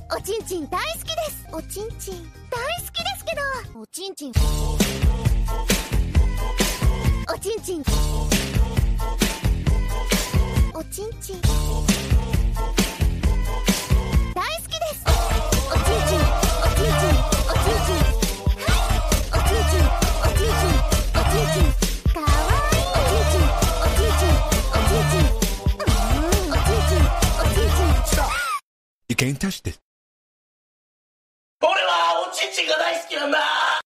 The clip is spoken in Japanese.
おちんちん大好きです。おちんちん大好きですけど、おちんちんおちんちんおちんちん大好きです。おちんちんおちんちんおちんちんおちんちんおちんちんおちんちんかわいい。おちんちんおちんちんおちんちんおちんちんおちんちん You can't touch this. 俺はおちんちんが大好きなんだ。